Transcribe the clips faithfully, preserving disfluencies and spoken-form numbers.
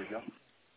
we go.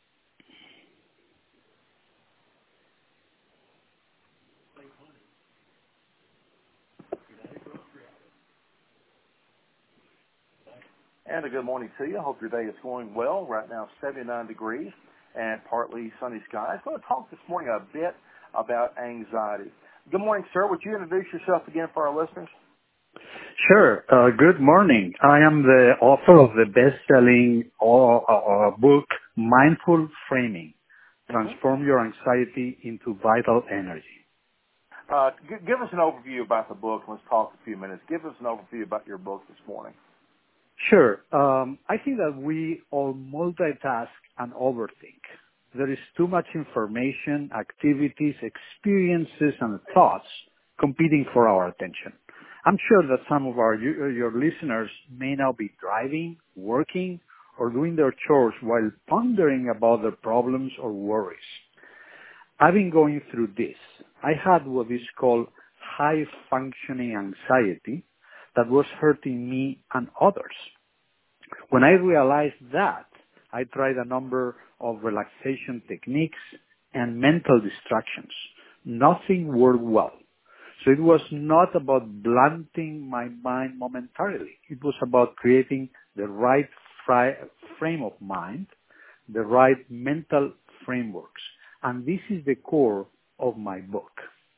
And a good morning to you. I hope your day is going well. Right now, seventy-nine degrees and partly sunny skies. I'm going to talk this morning a bit about anxiety. Good morning, sir. Would you introduce yourself again for our listeners? Sure. Uh, good morning. I am the author of the best-selling uh, uh, book, Mindful Framing, Transform Your Anxiety into Vital Energy. Uh, g- give us an overview about the book. Let's talk a few minutes. Give us an overview about your book this morning. Sure. Um, I think that we all multitask and overthink. There is too much information, activities, experiences, and thoughts competing for our attention. I'm sure that some of our your listeners may now be driving, working, or doing their chores while pondering about their problems or worries. I've been going through this. I had what is called high-functioning anxiety that was hurting me and others. When I realized that, I tried a number of relaxation techniques and mental distractions. Nothing worked well. So it was not about blunting my mind momentarily. It was about creating the right fri- frame of mind, the right mental frameworks. And this is the core of my book.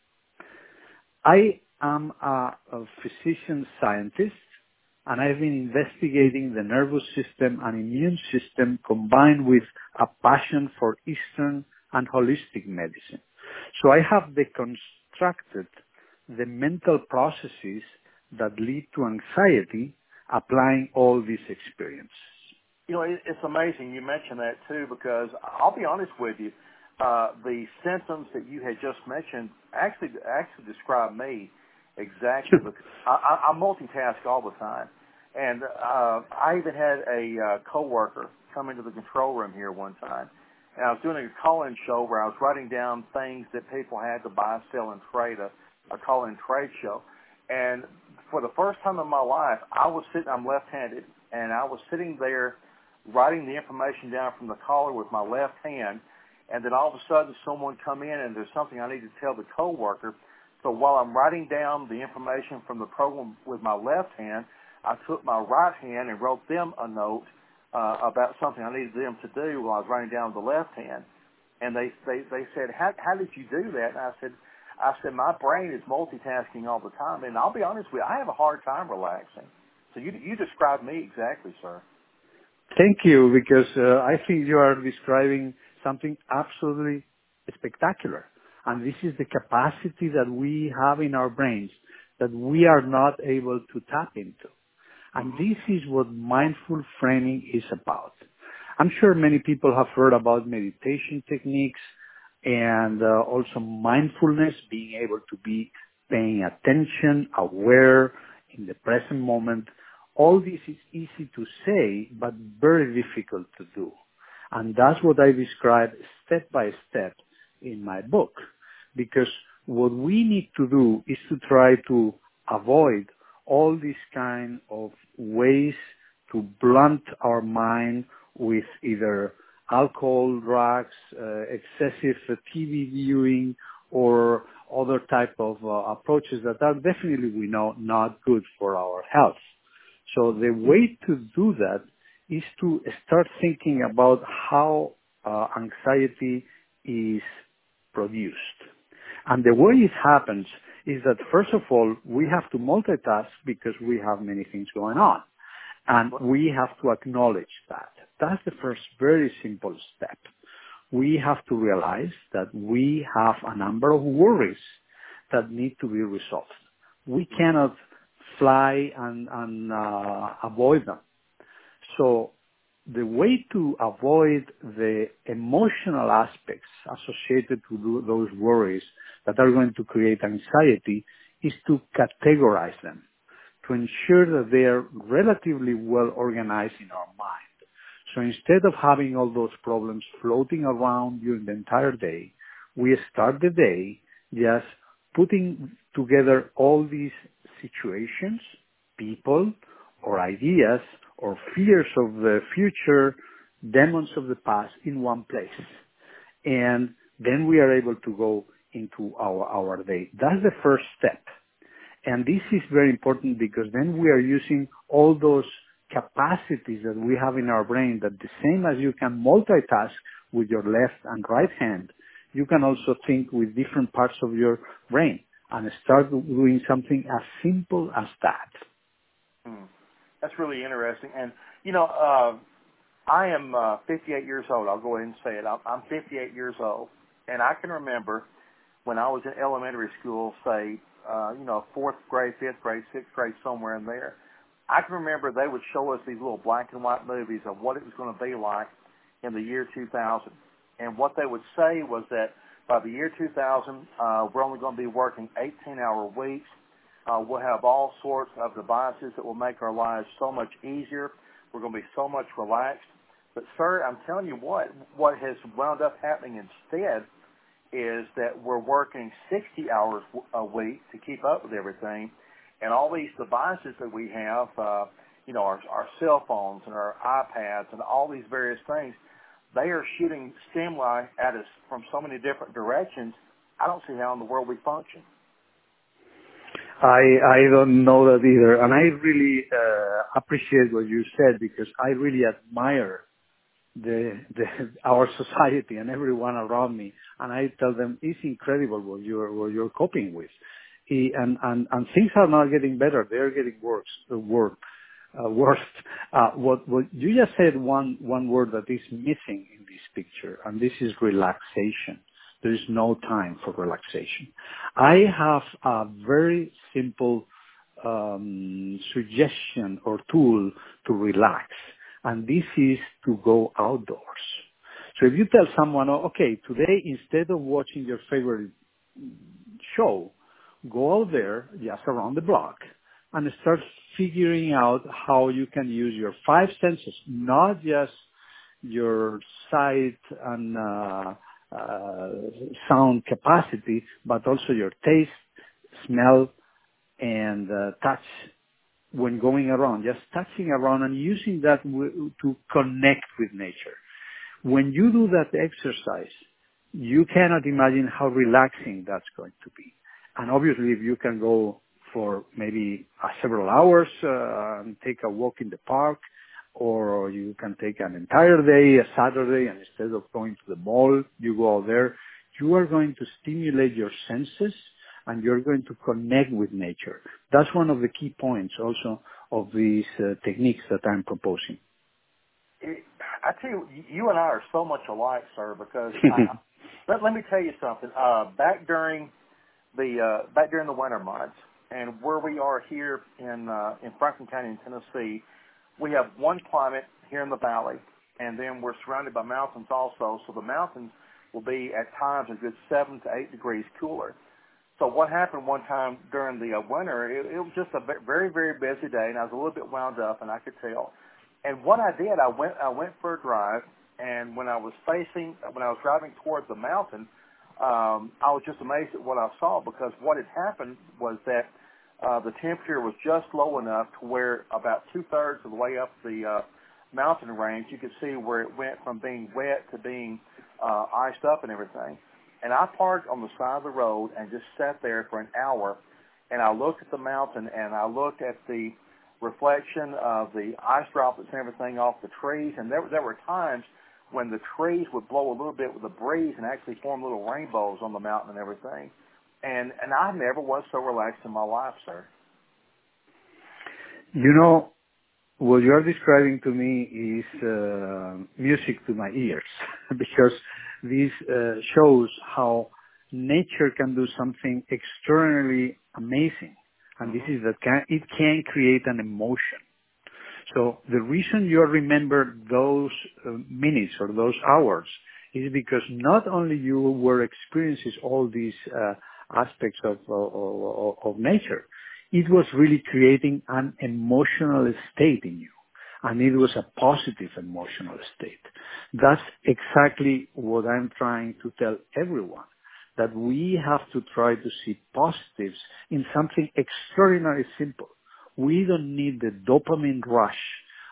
I am a, a physician scientist, and I've been investigating the nervous system and immune system combined with a passion for Eastern and holistic medicine. So I have deconstructed the mental processes that lead to anxiety, applying all these experiences. You know, it, it's amazing you mentioned that, too, because I'll be honest with you, uh, the symptoms that you had just mentioned actually actually describe me exactly. Because I, I, I multitask all the time. And uh, I even had a uh, coworker come into the control room here one time, and I was doing a call-in show where I was writing down things that people had to buy, sell, and trade, a, a call-in trade show. And for the first time in my life, I was sitting, I'm left-handed, and I was sitting there writing the information down from the caller with my left hand, and then all of a sudden someone come in and there's something I need to tell the coworker. So while I'm writing down the information from the program with my left hand, I took my right hand and wrote them a note uh, about something I needed them to do while I was writing down with the left hand. And they they, they said, how, how did you do that? And I said, I said, my brain is multitasking all the time. And I'll be honest with you, I have a hard time relaxing. So you you described me exactly, sir. Thank you, because uh, I think you are describing something absolutely spectacular. And this is the capacity that we have in our brains that we are not able to tap into. And this is what mindful framing is about. I'm sure many people have heard about meditation techniques and uh, also mindfulness, being able to be paying attention, aware in the present moment. All this is easy to say, but very difficult to do. And that's what I describe step by step in my book. Because what we need to do is to try to avoid all these kind of ways to blunt our mind with either alcohol, drugs, uh, excessive uh, T V viewing, or other type of uh, approaches that are definitely, we know, not good for our health. So the way to do that is to start thinking about how uh, anxiety is produced. And the way it happens is that, first of all, we have to multitask because we have many things going on. And we have to acknowledge that. That's the first very simple step. We have to realize that we have a number of worries that need to be resolved. We cannot fly and, and uh, avoid them. So the way to avoid the emotional aspects associated with those worries that are going to create anxiety is to categorize them, to ensure that they are relatively well organized in our mind. So instead of having all those problems floating around during the entire day, we start the day just putting together all these situations, people, or ideas, or fears of the future demons of the past in one place. And then we are able to go into our, our day. That's the first step. And this is very important because then we are using all those capacities that we have in our brain, that the same as you can multitask with your left and right hand, you can also think with different parts of your brain and start doing something as simple as that. Hmm. That's really interesting. And, you know, uh, I am uh, fifty-eight years old. I'll go ahead and say it. I'm, I'm fifty-eight years old. And I can remember when I was in elementary school, say, uh, you know, fourth grade, fifth grade, sixth grade, somewhere in there, I can remember they would show us these little black and white movies of what it was going to be like in the year two thousand. And what they would say was that by the year two thousand, uh, we're only going to be working eighteen-hour weeks. Uh, we'll have all sorts of devices that will make our lives so much easier. We're going to be so much relaxed. But, sir, I'm telling you what, what has wound up happening instead is that we're working sixty hours a week to keep up with everything. And all these devices that we have, uh, you know, our, our cell phones and our iPads and all these various things, they are shooting stimuli at us from so many different directions. I don't see how in the world we function. I I don't know that either, and I really uh, appreciate what you said because I really admire the, the our society and everyone around me, and I tell them it's incredible what you're what you're coping with, E- and and and things are not getting better; they're getting worse. Uh, worse. Uh, worse. Uh, what what you just said one one word that is missing in this picture, and this is relaxation. There is no time for relaxation. I have a very simple um, suggestion or tool to relax, and this is to go outdoors. So if you tell someone, oh, okay, today instead of watching your favorite show, go out there just around the block and start figuring out how you can use your five senses, not just your sight and uh, uh, sound capacity, but also your taste, smell, and uh, touch when going around, just touching around and using that w- to connect with nature. When you do that exercise, you cannot imagine how relaxing that's going to be. And obviously, if you can go for maybe uh, several hours uh, and take a walk in the park, or you can take an entire day, a Saturday, and instead of going to the mall, you go out there, you are going to stimulate your senses and you're going to connect with nature. That's one of the key points also of these uh, techniques that I'm proposing. I tell you, you and I are so much alike, sir, because I, let, let me tell you something. Uh, back during the uh, back during the winter months, and where we are here in uh, in Franklin County in Tennessee, we have one climate here in the valley, and then we're surrounded by mountains also. So the mountains will be at times a good seven to eight degrees cooler. So what happened one time during the uh, winter, it, it was just a very, very busy day, and I was a little bit wound up, and I could tell. And what I did, I went I went for a drive, and when I was facing, when I was driving toward the mountain, um, I was just amazed at what I saw, because what had happened was that uh, the temperature was just low enough to where about two-thirds of the way up the uh, mountain range, you could see where it went from being wet to being uh, iced up and everything. And I parked on the side of the road and just sat there for an hour, and I looked at the mountain, and I looked at the reflection of the ice droplets and everything off the trees, and there, there were times when the trees would blow a little bit with the breeze and actually form little rainbows on the mountain and everything. And and I never was so relaxed in my life, sir. You know, what you're describing to me is uh, music to my ears, because this uh, shows how nature can do something extraordinarily amazing, and this is that can, it can create an emotion. So the reason you remember those uh, minutes or those hours is because not only you were experiencing all these uh, aspects of, of, of nature, it was really creating an emotional state in you. And it was a positive emotional state. That's exactly what I'm trying to tell everyone, that we have to try to see positives in something extraordinarily simple. We don't need the dopamine rush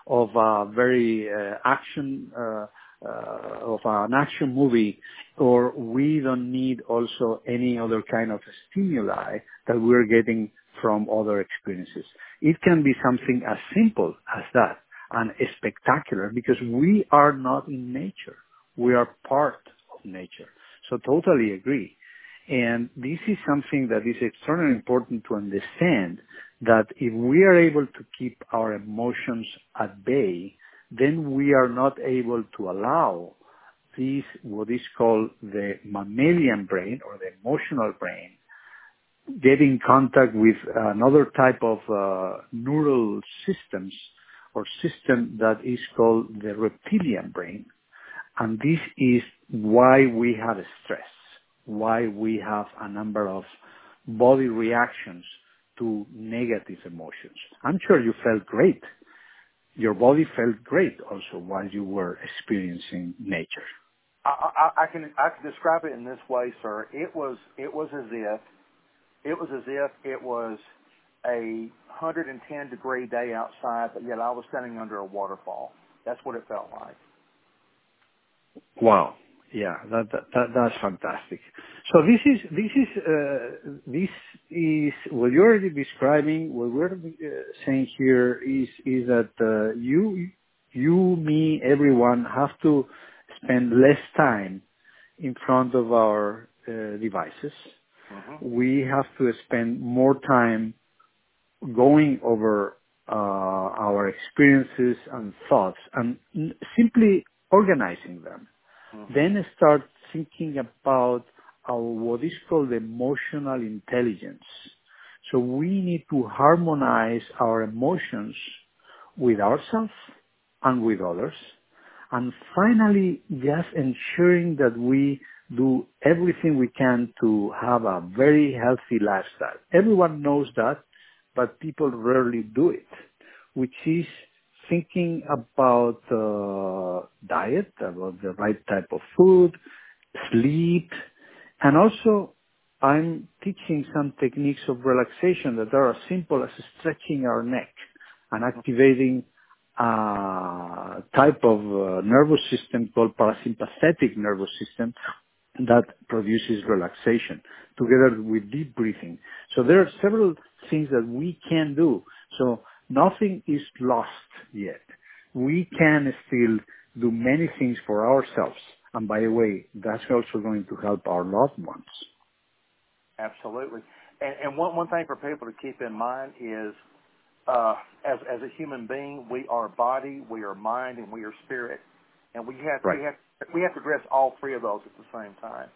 of a very uh, action, uh, uh, of an action movie, or we don't need also any other kind of stimuli that we're getting from other experiences. It can be something as simple as that and spectacular because we are not in nature. We are part of nature. So totally agree. And this is something that is extremely important to understand, that if we are able to keep our emotions at bay, then we are not able to allow this, what is called the mammalian brain or the emotional brain, get in contact with another type of uh, neural systems or system that is called the reptilian brain. And this is why we have stress, why we have a number of body reactions to negative emotions. I'm sure you felt great. Your body felt great also while you were experiencing nature. I, I, I can I can describe it in this way, sir. It was it was as if it was as if it was a one hundred ten degree day outside, but yet I was standing under a waterfall. That's what it felt like. Wow. Yeah, that, that, that that's fantastic. So this is this is uh, this is what you're describing. What we're uh, saying here is is that uh, you you me everyone have to spend less time in front of our uh, devices. Mm-hmm. We have to spend more time going over uh, our experiences and thoughts and n- simply organizing them. Mm-hmm. Then start thinking about our, what is called emotional intelligence. So we need to harmonize our emotions with ourselves and with others. And finally, just ensuring that we do everything we can to have a very healthy lifestyle. Everyone knows that, but people rarely do it, which is thinking about uh, diet, about the right type of food, sleep, and also I'm teaching some techniques of relaxation that are as simple as stretching our neck and activating a type of uh, nervous system called parasympathetic nervous system that produces relaxation together with deep breathing. So there are several things that we can do. So nothing is lost yet. We can still do many things for ourselves. And by the way, that's also going to help our loved ones. Absolutely. And, and one, one thing for people to keep in mind is uh, as, as a human being, we are body, we are mind, and we are spirit. And we have, Right. we have, we have to address all three of those at the same time.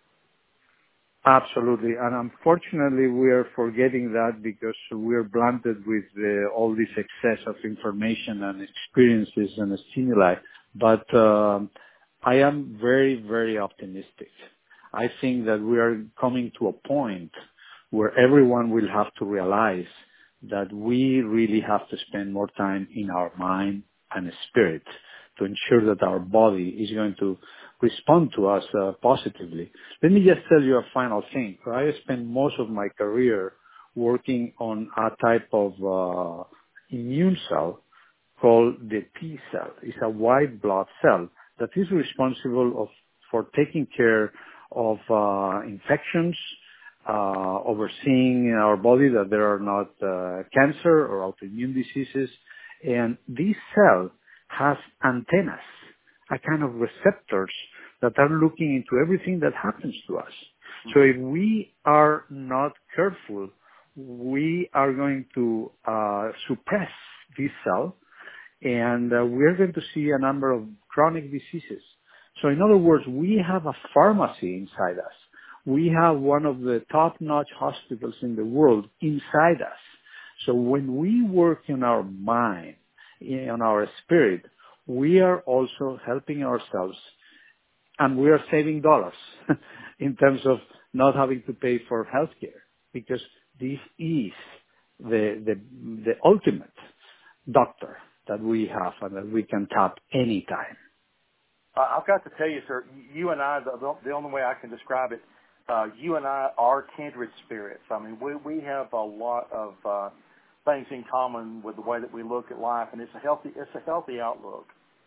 Absolutely. And unfortunately, we are forgetting that because we are blunted with uh, all this excess of information and experiences and stimuli. But um, I am very, very optimistic. I think that we are coming to a point where everyone will have to realize that we really have to spend more time in our mind and spirit to ensure that our body is going to respond to us uh, positively. Let me just tell you a final thing. I spent most of my career working on a type of uh, immune cell called the T cell. It's a white blood cell that is responsible of, for taking care of uh, infections, uh, overseeing in our body that there are not uh, cancer or autoimmune diseases. And this cell has antennas, a kind of receptors that are looking into everything that happens to us. So if we are not careful, we are going to uh, suppress this cell, and uh, we're going to see a number of chronic diseases. So in other words, we have a pharmacy inside us. We have one of the top-notch hospitals in the world inside us. So when we work in our mind, in our spirit, we are also helping ourselves, and we are saving dollars in terms of not having to pay for healthcare, because this is the, the, the ultimate doctor that we have and that we can tap anytime. Uh, I've got to tell you, sir, you and I, the, the only way I can describe it, uh, you and I are kindred spirits. I mean, we, we have a lot of uh, things in common with the way that we look at life, and it's a healthy it's a healthy outlook.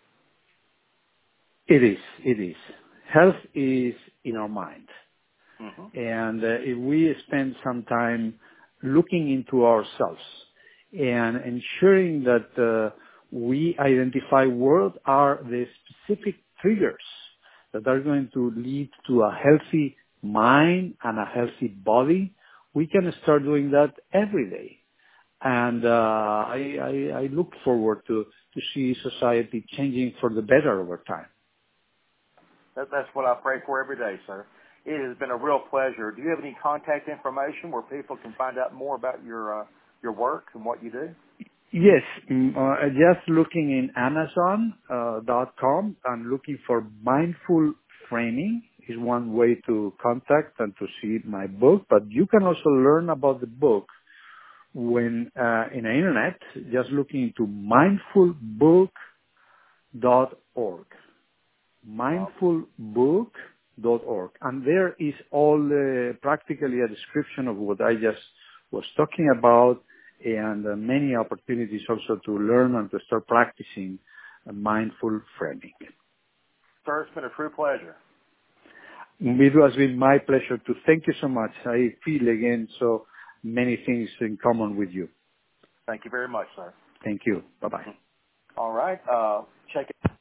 It is. It is. Health is in our mind. Mm-hmm. And uh, if we spend some time looking into ourselves and ensuring that uh, we identify what are the specific triggers that are going to lead to a healthy mind and a healthy body, we can start doing that every day. And uh, I, I, I look forward to, to see society changing for the better over time. That, that's what I pray for every day, sir. It has been a real pleasure. Do you have any contact information where people can find out more about your uh, your work and what you do? Yes, mm, uh, just looking in Amazon uh, dot com and looking for Mindful Framing is one way to contact and to see my book. But you can also learn about the book when uh, in the internet, just looking into mindful book dot org. mindful book dot org. And there is all uh, practically a description of what I just was talking about, and uh, many opportunities also to learn and to start practicing uh, mindful framing. Sir, it's been a true pleasure. It has been my pleasure to thank you so much. I feel again so many things in common with you. Thank you very much, sir. Thank you. Bye-bye. All right. Uh, check it.